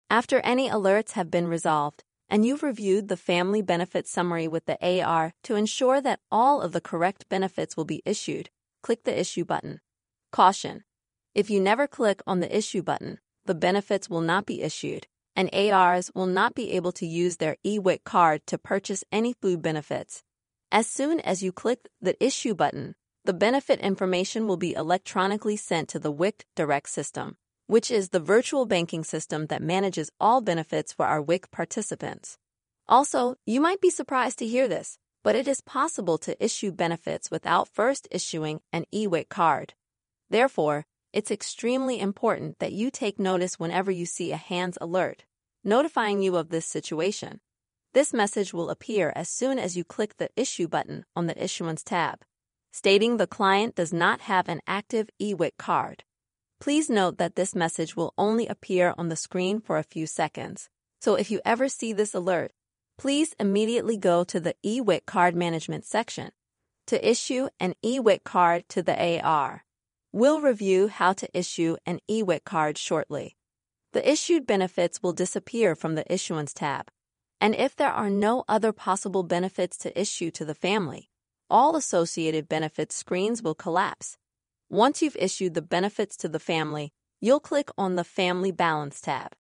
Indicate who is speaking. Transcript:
Speaker 1: After any alerts have been resolved, and you've reviewed the Family Benefit Summary with the AR to ensure that all of the correct benefits will be issued, click the Issue button. Caution: if you never click on the Issue button, the benefits will not be issued, and ARs will not be able to use their eWIC card to purchase any food benefits. As soon as you click the Issue button, the benefit information will be electronically sent to the WIC Direct system, which is the virtual banking system that manages all benefits for our WIC participants. Also, you might be surprised to hear this, but it is possible to issue benefits without first issuing an eWIC card. Therefore, it's extremely important that you take notice whenever you see a HANDS alert, notifying you of this situation. This message will appear as soon as you click the Issue button on the Issuance tab, stating the client does not have an active eWIC card. Please note that this message will only appear on the screen for a few seconds, so if you ever see this alert, please immediately go to the eWIC Card Management section to issue an eWIC card to the AR. We'll review how to issue an eWIC card shortly. The issued benefits will disappear from the Issuance tab, and if there are no other possible benefits to issue to the family, all associated benefits screens will collapse. Once you've issued the benefits to the family, you'll click on the Family Balance tab,